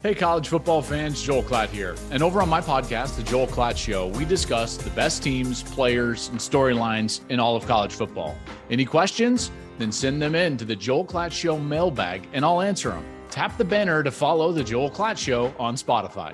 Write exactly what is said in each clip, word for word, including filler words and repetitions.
Hey, college football fans, Joel Klatt here. And over on my podcast, The Joel Klatt Show, we discuss the best teams, players, and storylines in all of college football. Any questions? Then send them in to the Joel Klatt Show mailbag, and I'll answer them. Tap the banner to follow The Joel Klatt Show on Spotify.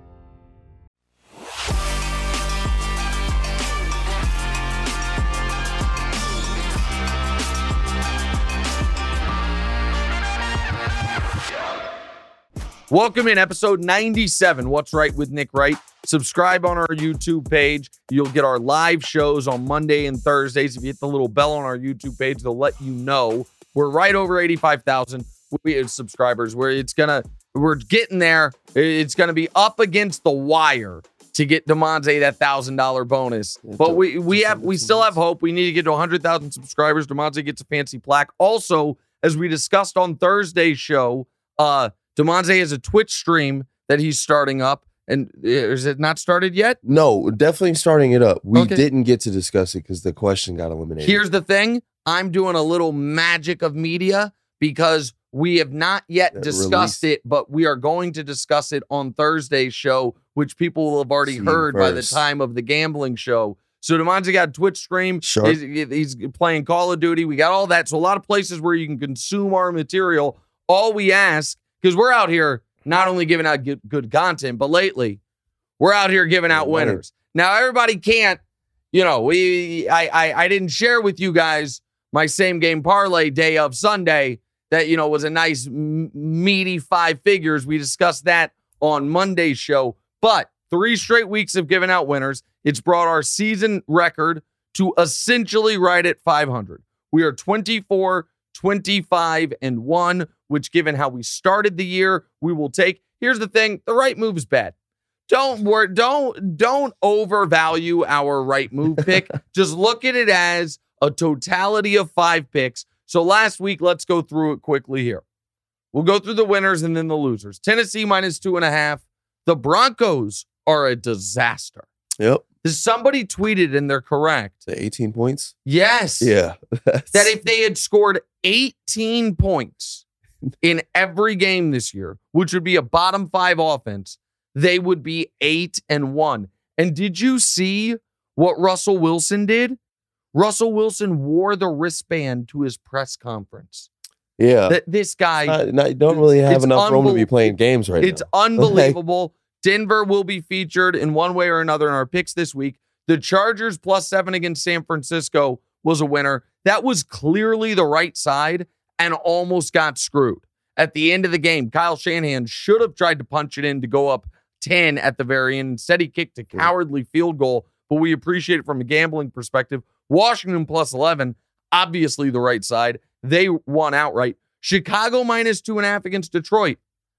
Welcome in episode ninety-seven, What's Right with Nick Wright. Subscribe on our YouTube page. You'll get our live shows on Monday and Thursdays. If you hit the little bell on our YouTube page, they'll let you know. We're right over eighty-five thousand subscribers. Where it's gonna, we're getting there. It's gonna be up against the wire to get Demonte that one thousand dollars bonus. But we we have we still have hope. We need to get to one hundred thousand subscribers. Demonte gets a fancy plaque. Also, as we discussed on Thursday's show, uh, Demonte has a Twitch stream that he's starting up. And is it not started yet? No, definitely starting it up. We Okay. didn't get to discuss it because the question got eliminated. Here's the thing. I'm doing a little magic of media because we have not yet Uh, discussed release. it, but we are going to discuss it on Thursday's show, which people will have already See heard by the first. time of the gambling show. So Demonte got a Twitch stream. Sure. He's, he's playing Call of Duty. We got all that. So a lot of places where you can consume our material. All we ask, because we're out here not only giving out good, good content, but lately we're out here giving out Money. winners. Now everybody can't, you know, we I, I I didn't share with you guys my same game parlay day of Sunday that, you know, was a nice m- meaty five figures. We discussed that on Monday's show, but three straight weeks of giving out winners. It's brought our season record to essentially right at five hundred. We are twenty-four, twenty-five, and one, which given how we started the year, we will take. Here's the thing, the right move is bad. Don't worry, don't don't overvalue our right move pick. Just look at it as a totality of five picks. So last week, let's go through it quickly here. We'll go through the winners and then the losers. Tennessee minus two and a half. The Broncos are a disaster. Yep. Somebody tweeted, and they're correct. The eighteen points. Yes. Yeah. That if they had scored eighteen points in every game this year, which would be a bottom five offense, they would be eight and one. And did you see what Russell Wilson did? Russell Wilson wore the wristband to his press conference. Yeah. That this guy, Not- not- don't really have it's enough room to be unbel- playing games right it's now. unbelievable. Denver will be featured in one way or another in our picks this week. The Chargers plus seven against San Francisco was a winner. That was clearly the right side and almost got screwed. At the end of the game, Kyle Shanahan should have tried to punch it in to go up ten at the very end. Instead, he kicked a cowardly field goal, but we appreciate it from a gambling perspective. Washington plus eleven, obviously the right side. They won outright. Chicago minus two and a half against Detroit.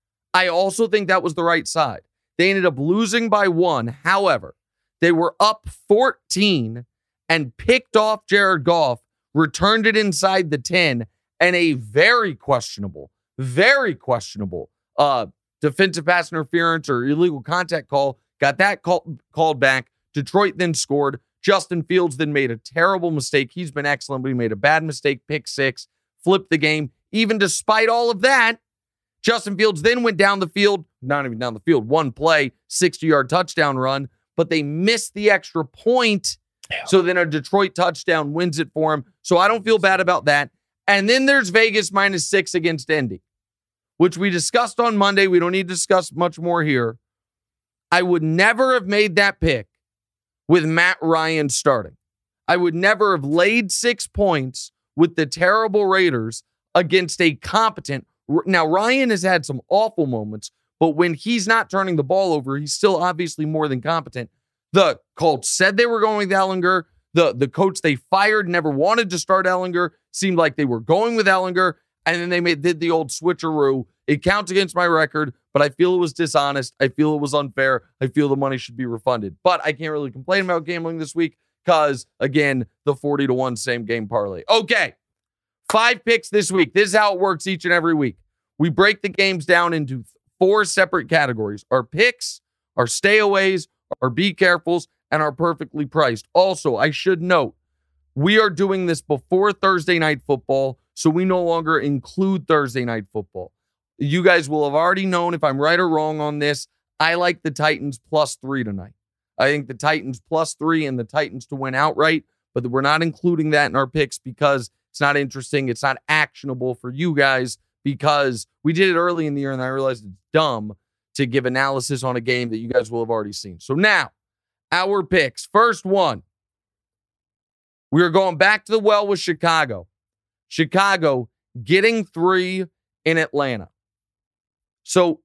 I also think that was the right side. They ended up losing by one. However, they were up fourteen and picked off Jared Goff, returned it inside the ten, and a very questionable, very questionable uh, defensive pass interference or illegal contact call. Got that call, called back. Detroit then scored. Justin Fields then made a terrible mistake. He's been excellent, but he made a bad mistake. Pick six, flipped the game. Even despite all of that, Justin Fields then went down the field, not even down the field, one play, sixty-yard touchdown run, but they missed the extra point. So then a Detroit touchdown wins it for him. So I don't feel bad about that. And then there's Vegas minus six against Indy, which we discussed on Monday. We don't need to discuss much more here. I would never have made that pick with Matt Ryan starting. I would never have laid six points with the terrible Raiders against a competent. Now, Ryan has had some awful moments, but when he's not turning the ball over, he's still obviously more than competent. The Colts said they were going with Ellinger. The, the coach they fired never wanted to start Ellinger. Seemed like they were going with Ellinger, and then they made, did the old switcheroo. It counts against my record, but I feel it was dishonest. I feel it was unfair. I feel the money should be refunded. But I can't really complain about gambling this week because, again, the forty to one same game parlay. Okay, five picks this week. This is how it works each and every week. We break the games down into four separate categories. Our picks, our stayaways, our be carefuls, and our perfectly priced. Also, I should note, we are doing this before Thursday Night Football, so we no longer include Thursday Night Football. You guys will have already known if I'm right or wrong on this. I like the Titans plus three tonight. I think the Titans plus three and the Titans to win outright, but we're not including that in our picks because it's not interesting. It's not actionable for you guys because we did it early in the year and I realized it's dumb to give analysis on a game that you guys will have already seen. So now, our picks. First one, we are going back to the well with Chicago. Chicago getting three in Atlanta. So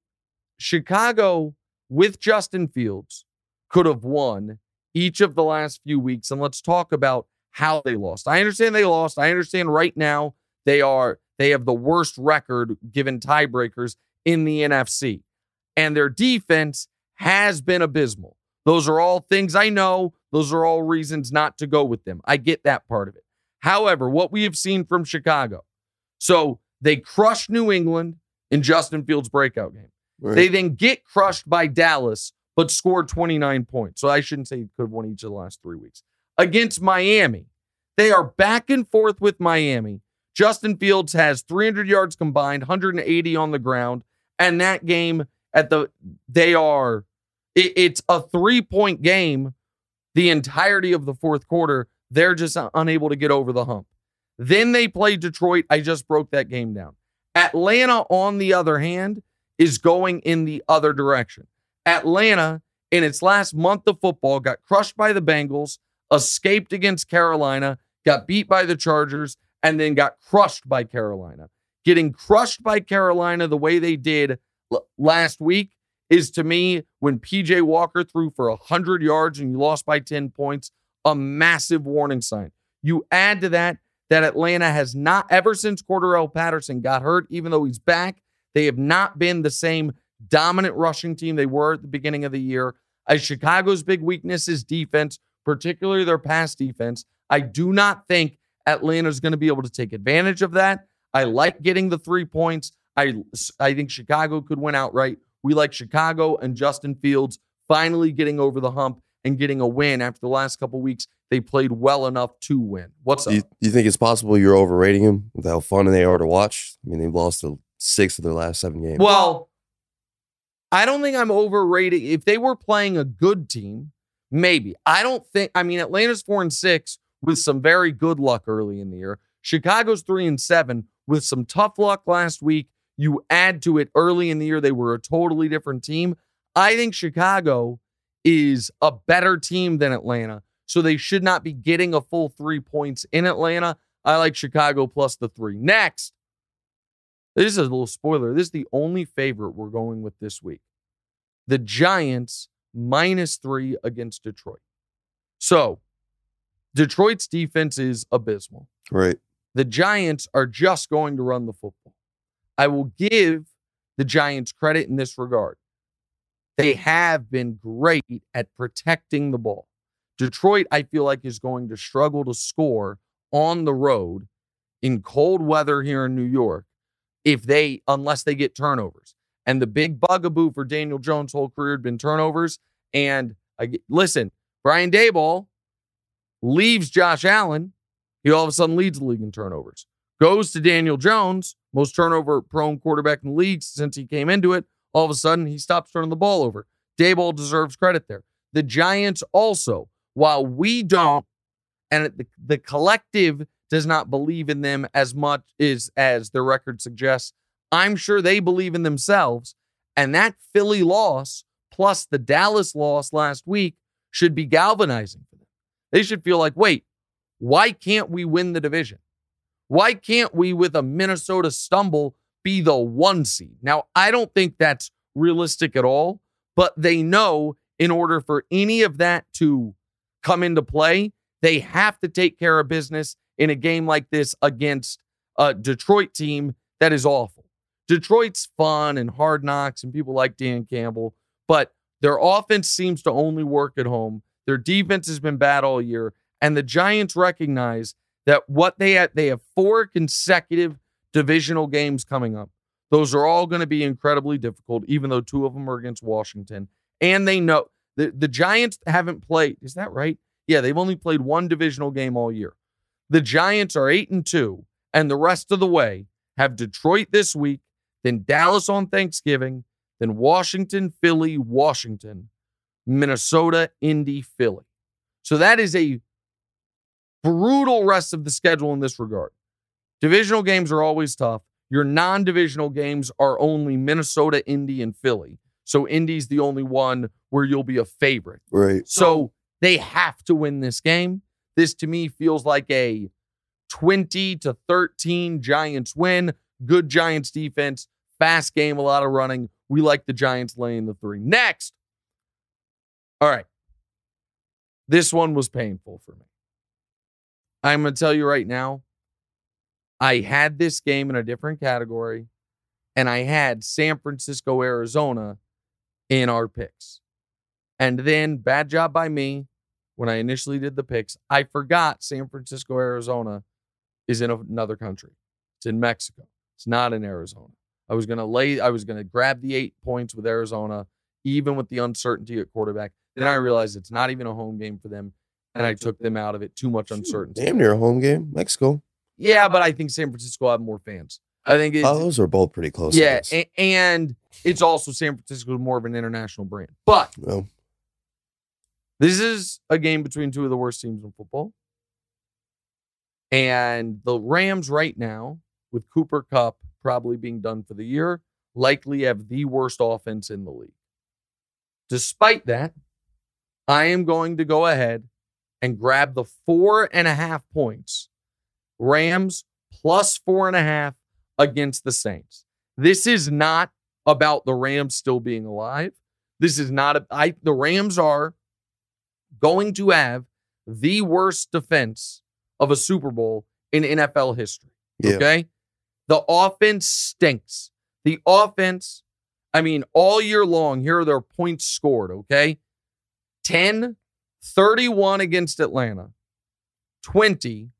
Chicago with Justin Fields could have won each of the last few weeks. And let's talk about how they lost. I understand they lost. I understand right now they are they have the worst record given tiebreakers in the N F C. And their defense has been abysmal. Those are all things I know. Those are all reasons not to go with them. I get that part of it. However, what we have seen from Chicago, so they crushed New England in Justin Fields' breakout game. Right. They then get crushed by Dallas, but scored twenty-nine points. So I shouldn't say he could have won each of the last three weeks. Against Miami, they are back and forth with Miami. Justin Fields has three hundred yards combined, one hundred eighty on the ground. And that game, at the they are, it, it's a three-point game the entirety of the fourth quarter. They're just unable to get over the hump. Then they play Detroit. I just broke that game down. Atlanta, on the other hand, is going in the other direction. Atlanta, in its last month of football, got crushed by the Bengals, escaped against Carolina, got beat by the Chargers, and then got crushed by Carolina. Getting crushed by Carolina the way they did l- last week is, to me, when P J Walker threw for one hundred yards and you lost by ten points, a massive warning sign. You add to that that Atlanta has not, ever since Cordarrelle Patterson got hurt, even though he's back, they have not been the same dominant rushing team they were at the beginning of the year. As Chicago's big weakness is defense, particularly their pass defense. I do not think Atlanta's going to be able to take advantage of that. I like getting the three points. I, I think Chicago could win outright. We like Chicago and Justin Fields finally getting over the hump and getting a win after the last couple weeks. They played well enough to win. What's Do up? you, do you think it's possible you're overrating them with how fun they are to watch? I mean, they've lost to six of their last seven games. Well, I don't think I'm overrating. If they were playing a good team, maybe. I don't think, I mean, Atlanta's four and six with some very good luck early in the year. Chicago's three and seven with some tough luck last week. You add to it early in the year, they were a totally different team. I think Chicago is a better team than Atlanta, so they should not be getting a full three points in Atlanta. I like Chicago plus the three. Next, this is a little spoiler. This is the only favorite we're going with this week. The Giants minus three against Detroit. So, Detroit's defense is abysmal. Right. The Giants are just going to run the football. I will give the Giants credit in this regard. They have been great at protecting the ball. Detroit, I feel like, is going to struggle to score on the road in cold weather here in New York if they, unless they get turnovers. And the big bugaboo for Daniel Jones' whole career had been turnovers. And I, listen, Brian Daboll leaves Josh Allen. He all of a sudden leads the league in turnovers. Goes to Daniel Jones, most turnover-prone quarterback in the league since he came into it. All of a sudden, he stops turning the ball over. Daboll deserves credit there. The Giants also, while we don't, and the, the collective does not believe in them as much as, as their record suggests, I'm sure they believe in themselves. And that Philly loss, plus the Dallas loss last week, should be galvanizing for them. They should feel like, wait, why can't we win the division? Why can't we, with a Minnesota stumble, be the one seed? Now, I don't think that's realistic at all, but they know in order for any of that to come into play, they have to take care of business in a game like this against a Detroit team that is awful. Detroit's fun and hard knocks, and people like Dan Campbell, but their offense seems to only work at home. Their defense has been bad all year, and the Giants recognize that what they have, they have four consecutive divisional games coming up. Those are all going to be incredibly difficult, even though two of them are against Washington. And they know the, the Giants haven't played. Is that right? Yeah, they've only played one divisional game all year. The Giants are eight and two, and the rest of the way have Detroit this week. then Dallas on Thanksgiving, then Washington, Philly, Washington, Minnesota, Indy, Philly. So that is a brutal rest of the schedule in this regard. Divisional games are always tough. Your non-divisional games are only Minnesota, Indy, and Philly. So Indy's the only one where you'll be a favorite. Right. So they have to win this game. This, to me, feels like a twenty to thirteen Giants win. Good Giants defense. Fast game, a lot of running. We like the Giants laying the three. Next. All right. This one was painful for me. I'm going to tell you right now, I had this game in a different category, and I had San Francisco, Arizona in our picks. And then, bad job by me, when I initially did the picks, I forgot San Francisco, Arizona is in another country. It's in Mexico. It's not in Arizona. I was going to lay, I was going to grab the eight points with Arizona, even with the uncertainty at quarterback. Then I realized it's not even a home game for them, and I took them out of it. Too much uncertainty. Damn near a home game. Mexico. Yeah, but I think San Francisco have more fans. I think it's, oh, those are both pretty close. Yeah, a, and it's also San Francisco is more of an international brand. But well, this is a game between two of the worst teams in football. And the Rams right now, with Cooper Kupp probably being done for the year, likely have the worst offense in the league. Despite that, I am going to go ahead and grab the four and a half points. Rams plus four and a half against the Saints. This is not about the Rams still being alive. This is not a, I, the Rams are going to have the worst defense of a Super Bowl in N F L history. Yeah. Okay. The offense stinks. The offense, I mean, all year long, here are their points scored. Okay. ten, thirty-one against Atlanta, twenty,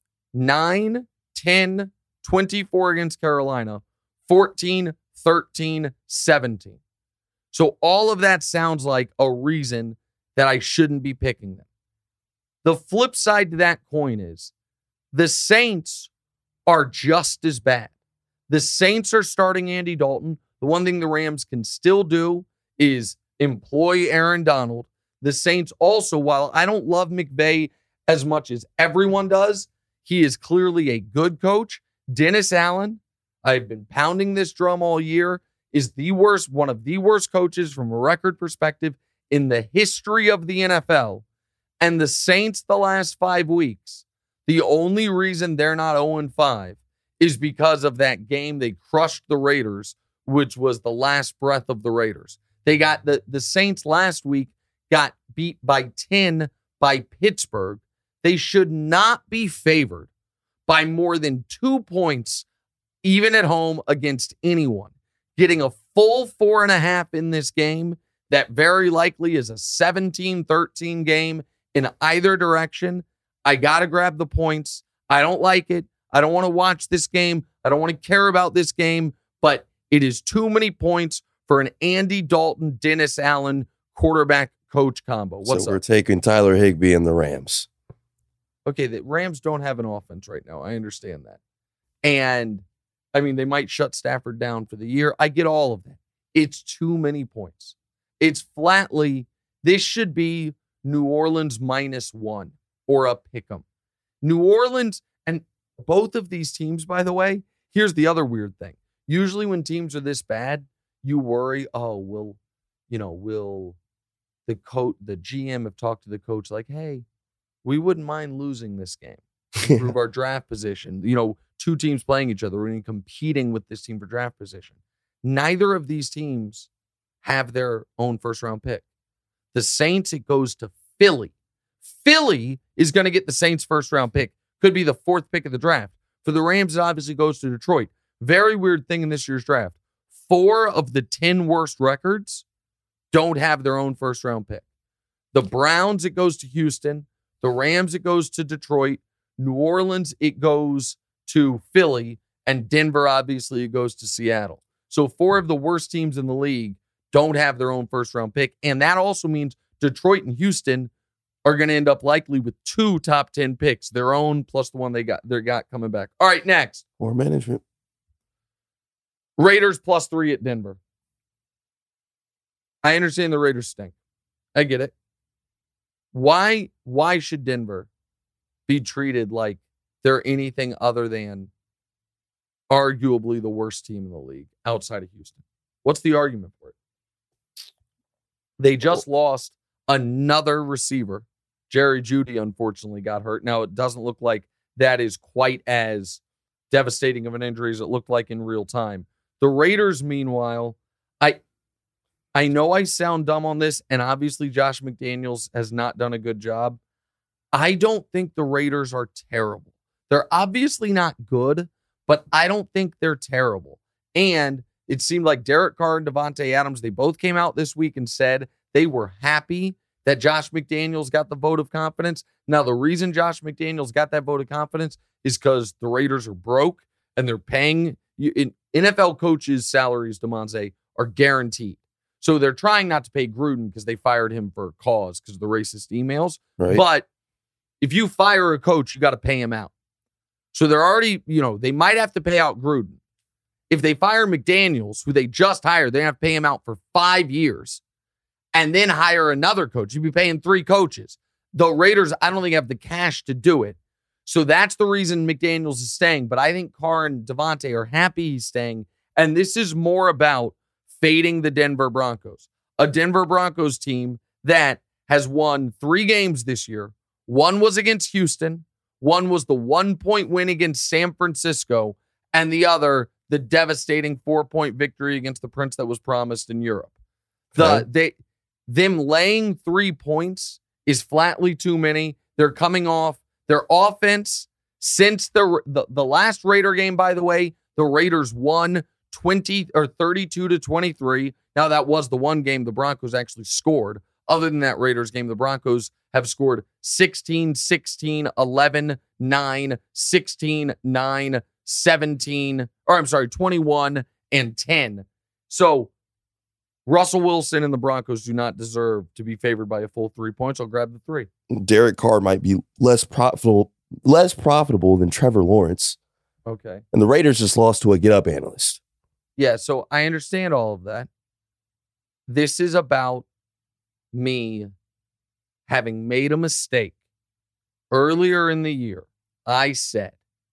nine, ten, twenty-four against Carolina, fourteen, thirteen, seventeen. So all of that sounds like a reason that I shouldn't be picking them. The flip side to that coin is the Saints are just as bad. The Saints are starting Andy Dalton. The one thing the Rams can still do is employ Aaron Donald. The Saints also, while I don't love McVay as much as everyone does, he is clearly a good coach. Dennis Allen, I've been pounding this drum all year, is the worst, one of the worst coaches from a record perspective in the history of the N F L. And the Saints the last five weeks, the only reason they're not oh and five is because of that game they crushed the Raiders, which was the last breath of the Raiders. They got the, the Saints last week got beat by ten by Pittsburgh. They should not be favored by more than two points, even at home against anyone. Getting a full four and a half in this game, that very likely is a seventeen thirteen game in either direction. I got to grab the points. I don't like it. I don't want to watch this game. I don't want to care about this game, but it is too many points for an Andy Dalton, Dennis Allen quarterback coach combo. What's so up? We're taking Tyler Higbee and the Rams. Okay, the Rams don't have an offense right now. I understand that. And, I mean, they might shut Stafford down for the year. I get all of that. It's too many points. It's flatly, this should be New Orleans minus one or a pick'em. New Orleans, and both of these teams, by the way, here's the other weird thing. Usually when teams are this bad, you worry, oh, will, you know, will the coach, the G M have talked to the coach like, hey, we wouldn't mind losing this game. Improve our draft position. You know, two teams playing each other. We're going to be competing with this team for draft position. Neither of these teams have their own first round pick. The Saints, it goes to Philly. Philly is going to get the Saints first round pick. Could be the fourth pick of the draft. For the Rams, it obviously goes to Detroit. Very weird thing in this year's draft. Four of the ten worst records don't have their own first round pick. The Browns, it goes to Houston. The Rams, it goes to Detroit. New Orleans, it goes to Philly. And Denver, obviously, it goes to Seattle. So four of the worst teams in the league don't have their own first round pick. And that also means Detroit and Houston are going to end up likely with two top ten picks, their own plus the one they got they got coming back. All right, next. Or management. Raiders plus three at Denver. I understand the Raiders stink. I get it. Why, why should Denver be treated like they're anything other than arguably the worst team in the league outside of Houston? What's the argument for it? They just lost another receiver. Jerry Jeudy, unfortunately, got hurt. Now, it doesn't look like that is quite as devastating of an injury as it looked like in real time. The Raiders, meanwhile, I I know I sound dumb on this, and obviously Josh McDaniels has not done a good job. I don't think the Raiders are terrible. They're obviously not good, but I don't think they're terrible. And it seemed like Derek Carr and Davante Adams, they both came out this week and said they were happy that Josh McDaniels got the vote of confidence. Now, the reason Josh McDaniels got that vote of confidence is because the Raiders are broke and they're paying you. In N F L coaches' salaries, DeMonte, are guaranteed. So they're trying not to pay Gruden because they fired him for a cause because of the racist emails. Right. But if you fire a coach, you got to pay him out. So they're already, you know, they might have to pay out Gruden. If they fire McDaniels, who they just hired, they have to pay him out for five years and then hire another coach. You'd be paying three coaches. The Raiders, I don't think have the cash to do it. So that's the reason McDaniels is staying. But I think Carr and Davante are happy he's staying. And this is more about fading the Denver Broncos. A Denver Broncos team that has won three games this year. One was against Houston. One was the one-point win against San Francisco. And the other, the devastating four-point victory against the Prince that was promised in Europe. The Okay. they them laying three points is flatly too many. They're coming off their offense since the, the the last Raider game, by the way. The Raiders won twenty or thirty-two to twenty-three. Now, that was the one game the Broncos actually scored. Other than that Raiders game, the Broncos have scored sixteen, sixteen, eleven, nine, sixteen, nine, seventeen, or I'm sorry, twenty-one and ten. So Russell Wilson and the Broncos do not deserve to be favored by a full three points. I'll grab the three. Derek Carr might be less profitable, less profitable than Trevor Lawrence. Okay. And the Raiders just lost to a get-up analyst. Yeah, so I understand all of that. This is about me having made a mistake. Earlier in the year, I said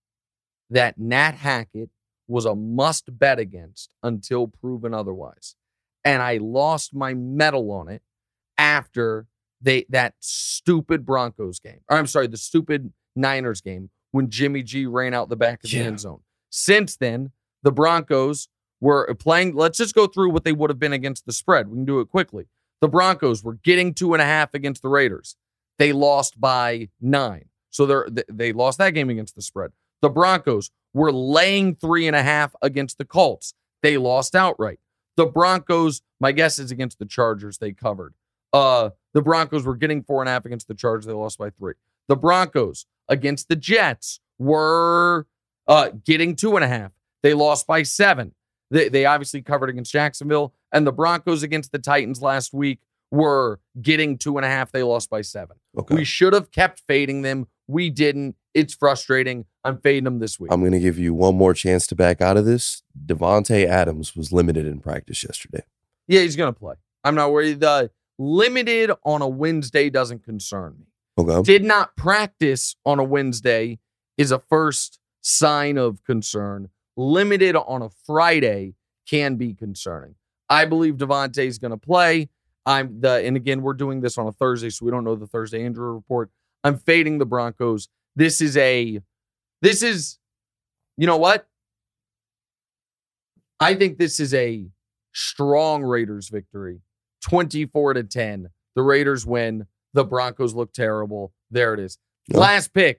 that Nat Hackett was a must bet against until proven otherwise. And I lost my medal on it after they that stupid Broncos game. Or I'm sorry, the stupid Niners game when Jimmy G ran out the back of the Yeah. end zone. Since then, the Broncos were playing. Let's just go through what they would have been against the spread. We can do it quickly. The Broncos were getting two and a half against the Raiders. They lost by nine. So they they lost that game against the spread. The Broncos were laying three and a half against the Colts. They lost outright. The Broncos, my guess is against the Chargers, they covered. Uh, the Broncos were getting four and a half against the Chargers. They lost by three. The Broncos against the Jets were uh, getting two and a half. They lost by seven. They, they obviously covered against Jacksonville. And the Broncos against the Titans last week were getting two and a half. They lost by seven. Okay. We should have kept fading them. We didn't. It's frustrating. I'm fading them this week. I'm going to give you one more chance to back out of this. Davante Adams was limited in practice yesterday. Yeah, he's going to play. I'm not worried. The limited on a Wednesday doesn't concern me. Okay. Did not practice on a Wednesday is a first sign of concern. Limited on a Friday can be concerning. I believe Davante is going to play. I'm the, and again, we're doing this on a Thursday, so we don't know the Thursday injury report. I'm fading the Broncos. This is a, this is, you know what? I think this is a strong Raiders victory. twenty-four to ten. The Raiders win. The Broncos look terrible. There it is. Yeah. Last pick.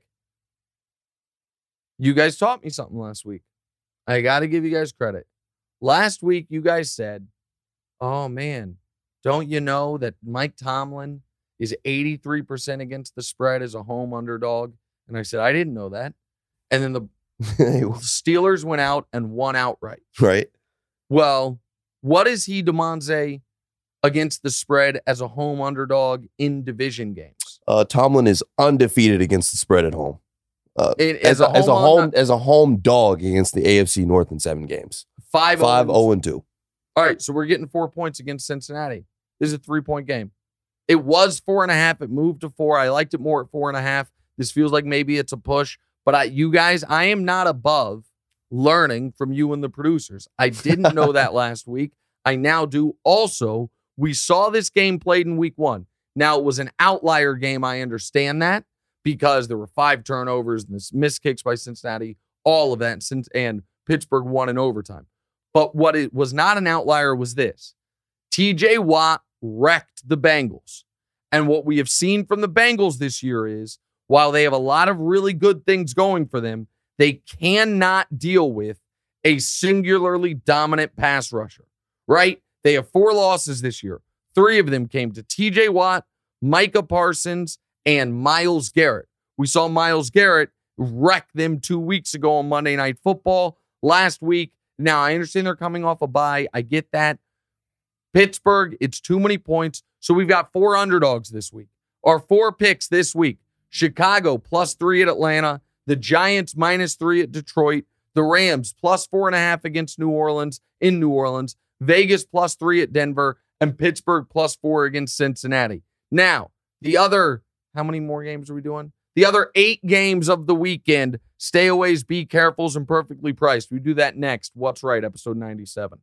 You guys taught me something last week. I got to give you guys credit. Last week, you guys said, oh, man, don't you know that Mike Tomlin is eighty-three percent against the spread as a home underdog? And I said, I didn't know that. And then the Steelers went out and won outright. Right. Well, what is he, DeMonte, against the spread as a home underdog in division games? Uh, Tomlin is undefeated against the spread at home. Uh, It- as, as a a, as a home home as a home dog against the A F C North in seven games. Five, Five, oh, oh, and two. All right, so we're getting four points against Cincinnati. This is a three-point game. It was four and a half. It moved to four. I liked it more at four and a half. This feels like maybe it's a push. But I, you guys, I am not above learning from you and the producers. I didn't know that last week. I now do. Also, we saw this game played in week one. Now, it was an outlier game. I understand that because there were five turnovers and this missed kicks by Cincinnati, all of that, and Pittsburgh won in overtime. But what it was not an outlier was this. T J Watt wrecked the Bengals. And what we have seen from the Bengals this year is, while they have a lot of really good things going for them, they cannot deal with a singularly dominant pass rusher, right? They have four losses this year. Three of them came to T J Watt, Micah Parsons, and Myles Garrett. We saw Myles Garrett wreck them two weeks ago on Monday Night Football. Last week, now I understand they're coming off a bye. I get that. Pittsburgh, it's too many points. So we've got four underdogs this week. Our four picks this week. Chicago plus three at Atlanta. The Giants minus three at Detroit. The Rams plus four and a half against New Orleans in New Orleans. Vegas plus three at Denver. And Pittsburgh plus four against Cincinnati. Now, the other, how many more games are we doing? The other eight games of the weekend. Stayaways, be carefuls, and perfectly priced. We do that next. What's Right, episode ninety-seven.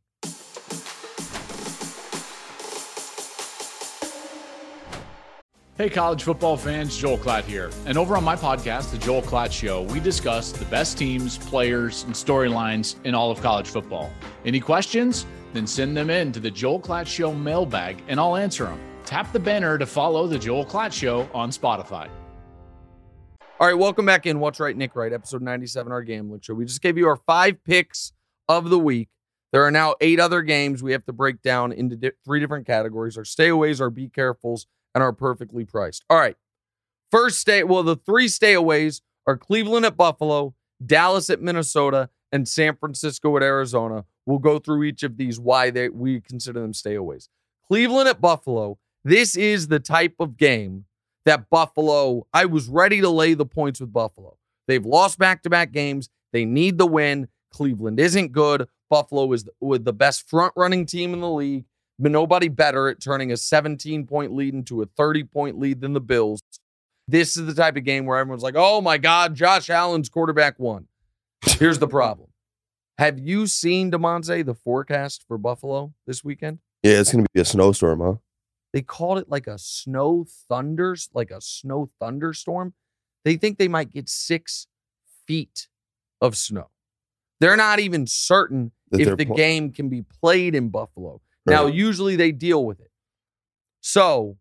Hey, college football fans, Joel Klatt here. And over on my podcast, The Joel Klatt Show, we discuss the best teams, players, and storylines in all of college football. Any questions? Then send them in to the Joel Klatt Show mailbag, and I'll answer them. Tap the banner to follow The Joel Klatt Show on Spotify. All right, welcome back in. What's Right, Nick Right, episode ninety-seven, our gambling show. We just gave you our five picks of the week. There are now eight other games we have to break down into di- three different categories. Our stayaways, our be carefuls, and are perfectly priced. All right. First stay, well, the three stayaways are Cleveland at Buffalo, Dallas at Minnesota, and San Francisco at Arizona. We'll go through each of these, why they we consider them stayaways. Cleveland at Buffalo. This is the type of game that Buffalo, I was ready to lay the points with Buffalo. They've lost back-to-back games. They need the win. Cleveland isn't good. Buffalo is with the best front-running team in the league. But nobody better at turning a seventeen-point lead into a thirty-point lead than the Bills. This is the type of game where everyone's like, oh my God, Josh Allen's quarterback won. Here's the problem. Have you seen, DeMonte, the forecast for Buffalo this weekend? Yeah, it's going to be a snowstorm, huh? They called it like a snow thunders, like a snow thunderstorm. They think they might get six feet of snow. They're not even certain that if the pl- game can be played in Buffalo. Right. Now, usually they deal with it. So,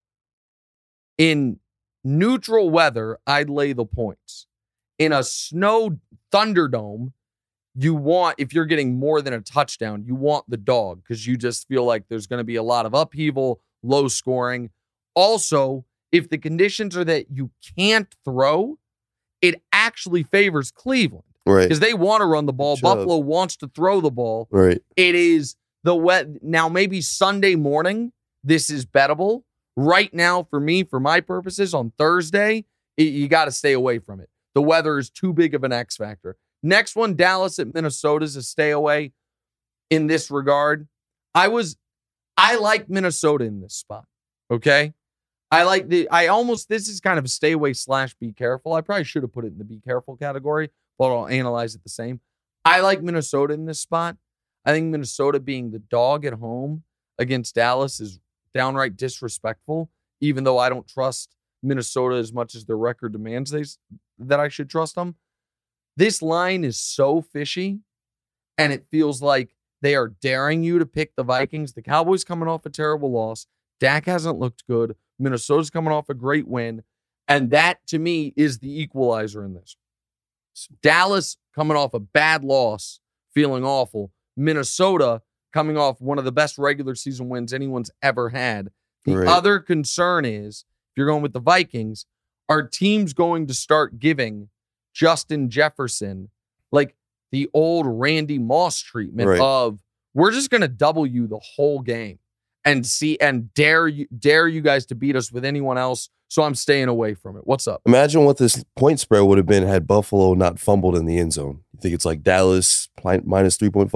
in neutral weather, I'd lay the points. In a snow Thunderdome, you want, if you're getting more than a touchdown, you want the dog because you just feel like there's going to be a lot of upheaval, low scoring. Also, if the conditions are that you can't throw, it actually favors Cleveland. Right. Because they want to run the ball. Good Buffalo job. wants to throw the ball. Right. It is the wet. Now, maybe Sunday morning, this is bettable. Right now, for me, for my purposes, on Thursday, it, you got to stay away from it. The weather is too big of an X factor. Next one, Dallas at Minnesota is a stay away in this regard. I was, I like Minnesota in this spot. Okay. I like the, I almost, this is kind of a stay away slash be careful. I probably should have put it in the be careful category, but I'll analyze it the same. I like Minnesota in this spot. I think Minnesota being the dog at home against Dallas is downright disrespectful, even though I don't trust Minnesota as much as their record demands they, that I should trust them. This line is so fishy, and it feels like they are daring you to pick the Vikings. The Cowboys coming off a terrible loss. Dak hasn't looked good. Minnesota's coming off a great win. And that, to me, is the equalizer in this. Dallas coming off a bad loss, feeling awful. Minnesota coming off one of the best regular season wins anyone's ever had. The Right. other concern is, if you're going with the Vikings, are teams going to start giving Justin Jefferson like the old Randy Moss treatment Right. of, we're just going to double you the whole game and see and dare you dare you guys to beat us with anyone else, so I'm staying away from it. What's up? Imagine what this point spread would have been had Buffalo not fumbled in the end zone. You think it's like Dallas pi- minus three point five?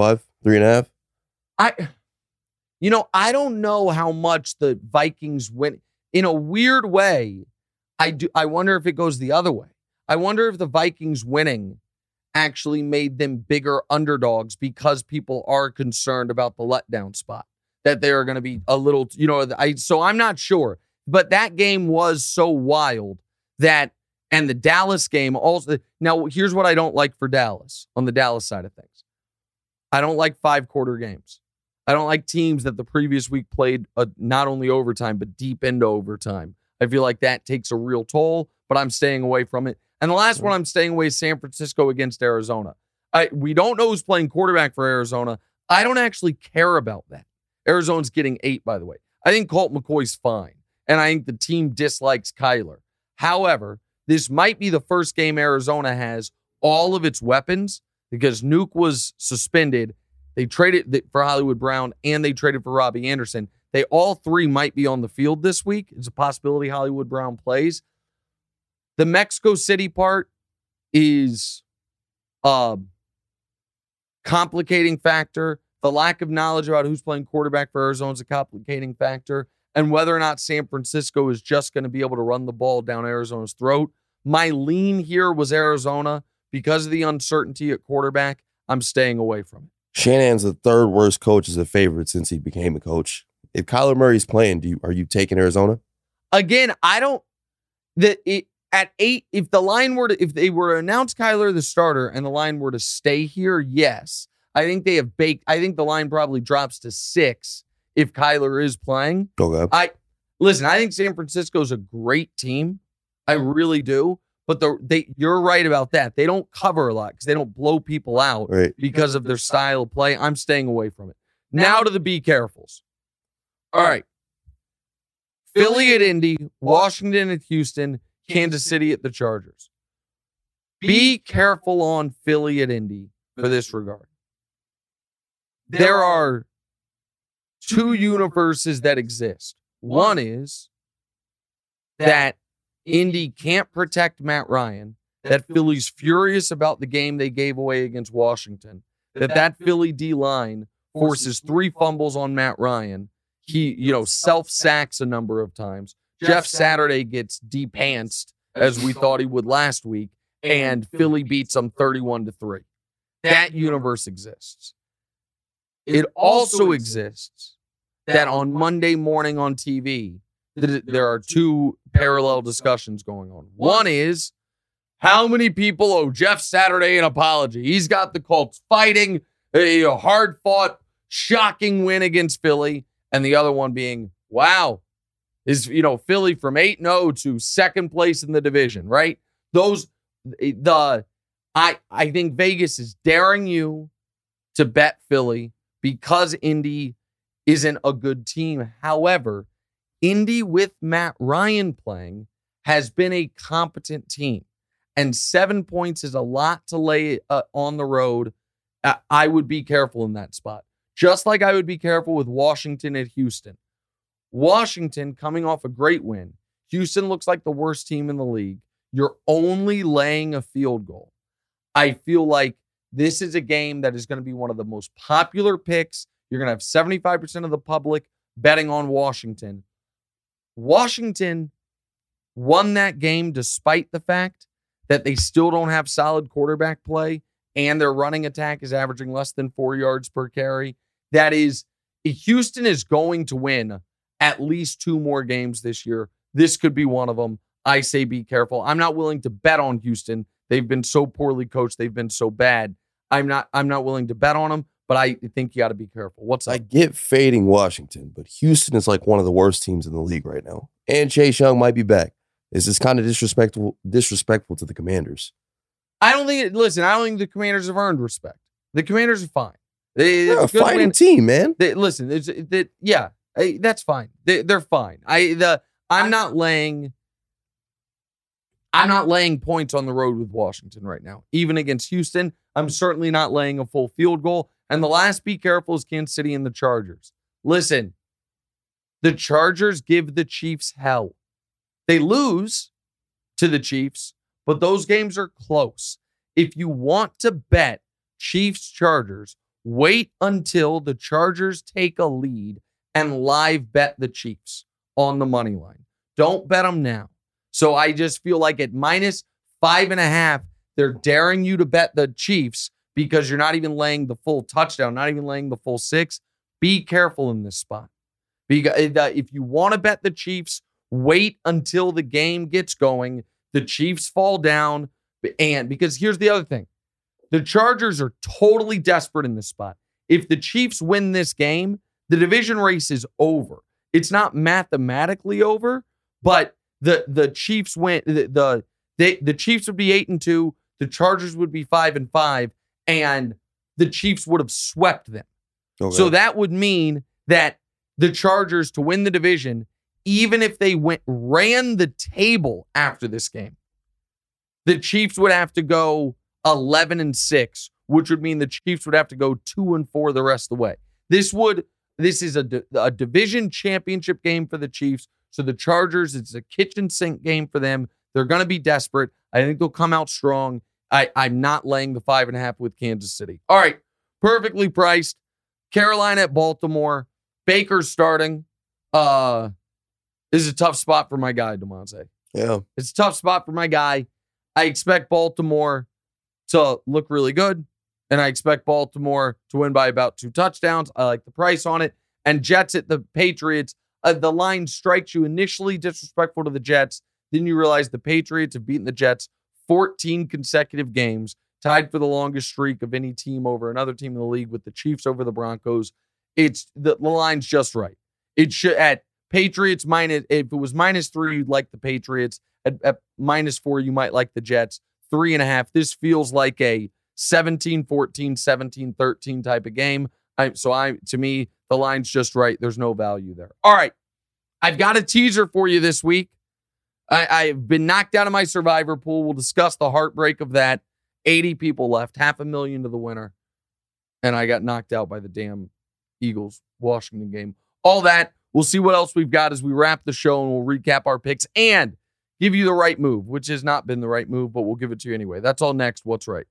Three and a half? I, you know, I don't know how much the Vikings win. In a weird way, I do. I wonder if it goes the other way. I wonder if the Vikings winning actually made them bigger underdogs because people are concerned about the letdown spot, that they are going to be a little, you know, I, so I'm not sure. But that game was so wild that, and the Dallas game also. Now, here's what I don't like for Dallas on the Dallas side of things. I don't like five quarter games. I don't like teams that the previous week played a, not only overtime, but deep into overtime. I feel like that takes a real toll, but I'm staying away from it. And the last one I'm staying away is San Francisco against Arizona. I We don't know who's playing quarterback for Arizona. I don't actually care about that. Arizona's getting eight, by the way. I think Colt McCoy's fine, and I think the team dislikes Kyler. However, this might be the first game Arizona has all of its weapons because Nuke was suspended. They traded for Hollywood Brown, and they traded for Robbie Anderson. They all three might be on the field this week. It's a possibility Hollywood Brown plays. The Mexico City part is a complicating factor. The lack of knowledge about who's playing quarterback for Arizona is a complicating factor. And whether or not San Francisco is just going to be able to run the ball down Arizona's throat. My lean here was Arizona. Because of the uncertainty at quarterback, I'm staying away from it. Shanahan's the third worst coach as a favorite since he became a coach. If Kyler Murray's playing, do you, are you taking Arizona? Again, I don't. The it, at eight, if the line were to, if they were to announce Kyler the starter and the line were to stay here, yes, I think they have baked. I think the line probably drops to six if Kyler is playing. Okay. I listen. I think San Francisco is a great team. I really do. But the they you're right about that. They don't cover a lot because they don't blow people out right. because of their style of play. I'm staying away from it. Now to the be carefuls. All right. Philly at Indy, Washington at Houston, Kansas City at the Chargers. Be careful on Philly at Indy for this regard. There are two universes that exist. One is that Indy can't protect Matt Ryan, that Philly's furious about the game they gave away against Washington, that that Philly D-line forces three fumbles on Matt Ryan. He, you know, self-sacks a number of times. Jeff Saturday gets de-pantsed, as we thought he would last week, and Philly beats them thirty-one to three. That universe exists. It also exists that on Monday morning on T V, there are two parallel discussions going on. One is, how many people owe Jeff Saturday an apology? He's got the Colts fighting, a hard-fought, shocking win against Philly. And the other one being, wow, is, you know, Philly from eight and oh to second place in the division, right? Those, the, I, I think Vegas is daring you to bet Philly because Indy isn't a good team. However, Indy with Matt Ryan playing has been a competent team. And seven points is a lot to lay uh, on the road. Uh, I would be careful in that spot. Just like I would be careful with Washington at Houston. Washington coming off a great win. Houston looks like the worst team in the league. You're only laying a field goal. I feel like this is a game that is going to be one of the most popular picks. You're going to have seventy-five percent of the public betting on Washington. Washington won that game despite the fact that they still don't have solid quarterback play and their running attack is averaging less than four yards per carry. That is, Houston is going to win at least two more games this year. This could be one of them. I say be careful. I'm not willing to bet on Houston. They've been so poorly coached. They've been so bad. I'm not I'm not willing to bet on them, but I think you got to be careful. What's up? I get fading Washington, but Houston is like one of the worst teams in the league right now. And Chase Young might be back. This is kind of disrespectful disrespectful to the Commanders. I don't think, it, listen, I don't think the Commanders have earned respect. The Commanders are fine. They, they're a fighting win. team, man. They, listen, it's, it, yeah, that's fine. They, they're fine. I the I'm not laying I'm not laying points on the road with Washington right now. Even against Houston, I'm certainly not laying a full field goal. And the last be careful is Kansas City and the Chargers. Listen, the Chargers give the Chiefs hell. They lose to the Chiefs, but those games are close. If you want to bet Chiefs-Chargers, Wait until the Chargers take a lead and live bet the Chiefs on the money line. Don't bet them now. So I just feel like at minus five and a half, they're daring you to bet the Chiefs because you're not even laying the full touchdown, not even laying the full six. Be careful in this spot. Because if you want to bet the Chiefs, wait until the game gets going. The Chiefs fall down. And because here's the other thing. The Chargers are totally desperate in this spot. If the Chiefs win this game, the division race is over. It's not mathematically over, but the the Chiefs win. The the, they, the Chiefs would be eight and two. The Chargers would be five and five, and the Chiefs would have swept them. Okay. So that would mean that the Chargers to win the division, even if they went ran the table after this game, the Chiefs would have to go eleven and six, which would mean the Chiefs would have to go two and four the rest of the way. This would this is a, a division championship game for the Chiefs. So the Chargers, it's a kitchen sink game for them. They're going to be desperate. I think they'll come out strong. I, I'm not laying the five and a half with Kansas City. All right, perfectly priced. Carolina at Baltimore. Baker's starting. Uh, this is a tough spot for my guy, Demonte. Yeah. It's a tough spot for my guy. I expect Baltimore to look really good, and I expect Baltimore to win by about two touchdowns. I like the price on it. And Jets at the Patriots. Uh, the line strikes you initially disrespectful to the Jets. Then you realize the Patriots have beaten the Jets fourteen consecutive games, tied for the longest streak of any team over another team in the league with the Chiefs over the Broncos. It's the, the line's just right. It should at Patriots minus, if it was minus three, you'd like the Patriots. At, at minus four, you might like the Jets. Three and a half. This feels like a seventeen fourteen, seventeen thirteen type of game. I, so I, to me, the line's just right. There's no value there. All right. I've got a teaser for you this week. I, I've been knocked out of my survivor pool. We'll discuss the heartbreak of that. eighty people left, half a million to the winner. And I got knocked out by the damn Eagles Washington game. All that. We'll see what else we've got as we wrap the show, and we'll recap our picks and give you the right move, which has not been the right move, but we'll give it to you anyway. That's all next. What's right?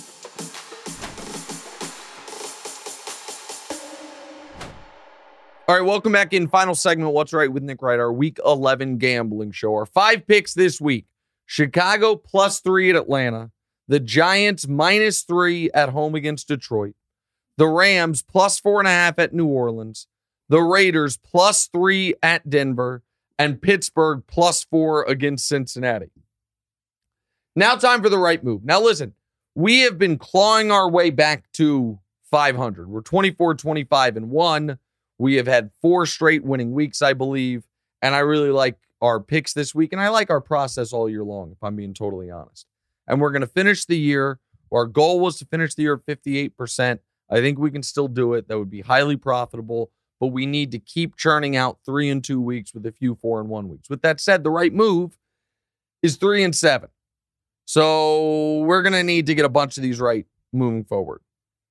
All right, welcome back in. Final segment, What's Right with Nick Wright, our Week eleven gambling show. Our five picks this week. Chicago plus three at Atlanta. The Giants minus three at home against Detroit. The Rams plus four and a half at New Orleans. The Raiders plus three at Denver. And Pittsburgh plus four against Cincinnati. Now time for the right move. Now listen, we have been clawing our way back to five hundred. We're twenty-four, twenty-five, and one. We have had four straight winning weeks, I believe. And I really like our picks this week. And I like our process all year long, if I'm being totally honest. And we're going to finish the year. Our goal was to finish the year at fifty-eight percent. I think we can still do it. That would be highly profitable. But we need to keep churning out three and two weeks with a few four and one weeks. With that said, the right move is three and seven. So we're going to need to get a bunch of these right moving forward.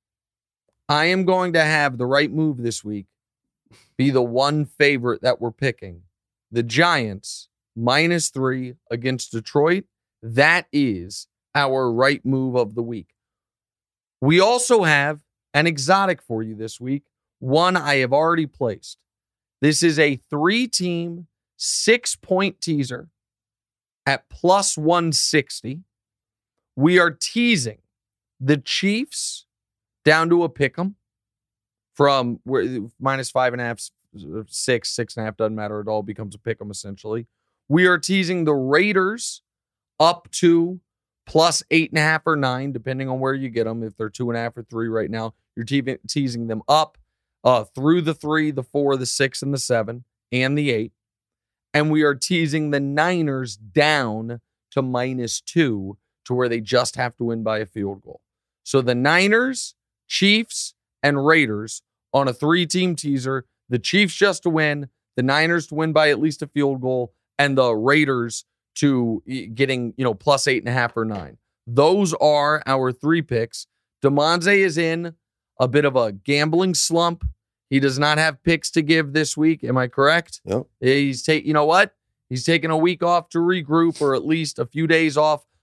I am going to have the right move this week be the one favorite that we're picking. The Giants minus three against Detroit. That is our right move of the week. We also have an exotic for you this week. One I have already placed. This is a three-team, six-point teaser at plus one sixty. We are teasing the Chiefs down to a pick'em from where minus five and a half, six, six and a half, doesn't matter at all, becomes a pick'em essentially. We are teasing the Raiders up to plus eight and a half or nine, depending on where you get them. If they're two and a half or three right now, you're te- teasing them up. Uh, through the three, the four, the six, and the seven, and the eight. And we are teasing the Niners down to minus two to where they just have to win by a field goal. So the Niners, Chiefs, and Raiders on a three-team teaser. The Chiefs just to win, the Niners to win by at least a field goal, and the Raiders to getting, you know, plus eight and a half or nine. Those are our three picks. Demonte is in a bit of a gambling slump. He does not have picks to give this week. Am I correct? Yep. He's take. You know what? He's taking a week off to regroup, or at least a few days off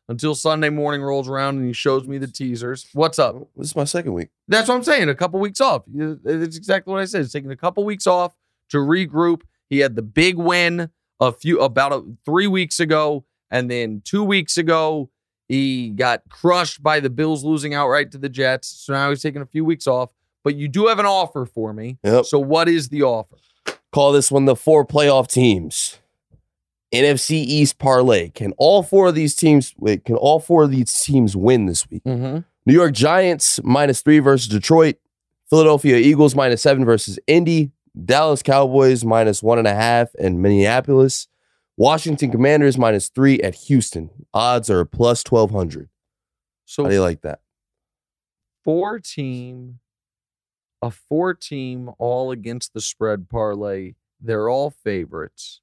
until Sunday morning rolls around and he shows me the teasers. What's up? This is my second week. That's what I'm saying. A couple weeks off. It's exactly what I said. He's taking a couple weeks off to regroup. He had the big win a few about a, three weeks ago, and then two weeks ago he got crushed by the Bills losing outright to the Jets. So now he's taking a few weeks off. But you do have an offer for me. Yep. So what is the offer? Call this one the four playoff teams. N F C East parlay. Can all four of these teams wait? Can all four of these teams win this week? Mm-hmm. New York Giants minus three versus Detroit. Philadelphia Eagles minus seven versus Indy. Dallas Cowboys minus one and a half and Minneapolis. Washington Commanders minus three at Houston. Odds are plus twelve hundred. So how do you like that? Four team, a four team all against the spread parlay. They're all favorites.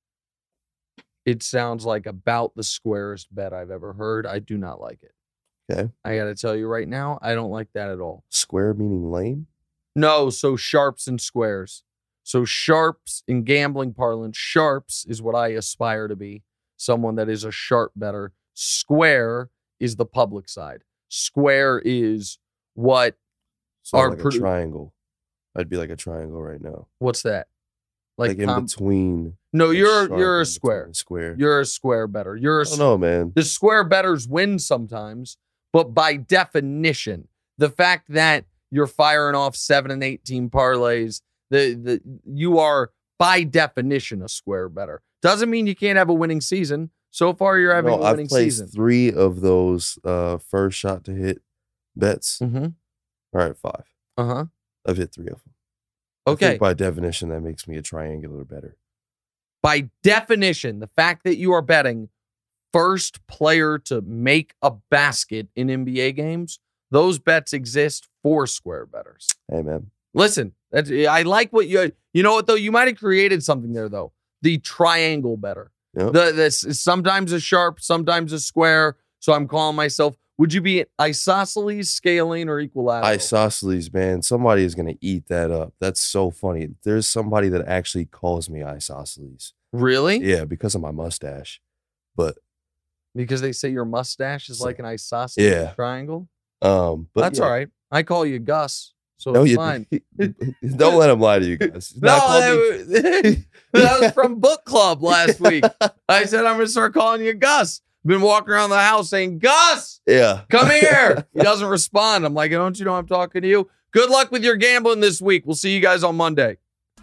It sounds like about the squarest bet I've ever heard. I do not like it. Okay. I got to tell you right now, I don't like that at all. Square meaning lame? No, so sharps and squares. So sharps in gambling parlance, sharps is what I aspire to be. Someone that is a sharp bettor. Square is the public side. Square is what So our like produ- a triangle. I'd be like a triangle right now. What's that? Like, Like, in com- between. no, a you're sharp you're in a square. between a Square. You're a square bettor. You're a I don't know, man. The square bettors win sometimes, but by definition, the fact that you're firing off seven and eight team parlays, the the you are by definition a square bettor. Doesn't mean you can't have a winning season. So far, you're having No, a winning I've placed season. three of those uh, first shot to hit bets. Mm-hmm. All right, five. Uh huh. I've hit three of them. I Okay. think by definition, that makes me a triangular better. By definition, the fact that you are betting first player to make a basket in N B A games, those bets exist for square bettors. Hey, man. Listen, that's, I like what you, you know what though? You might have created something there though. The triangle better. Yep. The, this is sometimes a sharp, sometimes a square. So I'm calling myself, would you be isosceles, scalene, or equilateral? Isosceles, man. Somebody is going to eat that up. That's so funny. There's somebody that actually calls me isosceles. Really? Yeah, because of my mustache. But Because they say your mustache is So- like an isosceles Yeah. triangle? um, but That's yeah. all right. I call you Gus, so No, it's you fine. don't let him lie to you guys. No, Not call me- that, that was from book club last week. I said I'm going to start calling you Gus. Been walking around the house saying, Gus, yeah. come here. He doesn't respond. I'm like, don't you know I'm talking to you? Good luck with your gambling this week. We'll see you guys on Monday.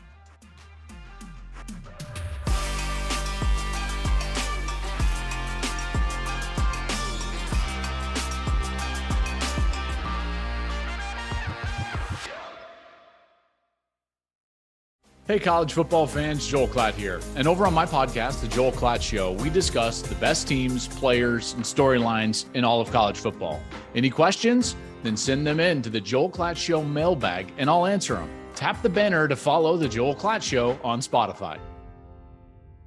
Hey, college football fans, Joel Klatt here. And over on my podcast, The Joel Klatt Show, we discuss the best teams, players, and storylines in all of college football. Any questions? Then send them in to the Joel Klatt Show mailbag, and I'll answer them. Tap the banner to follow The Joel Klatt Show on Spotify.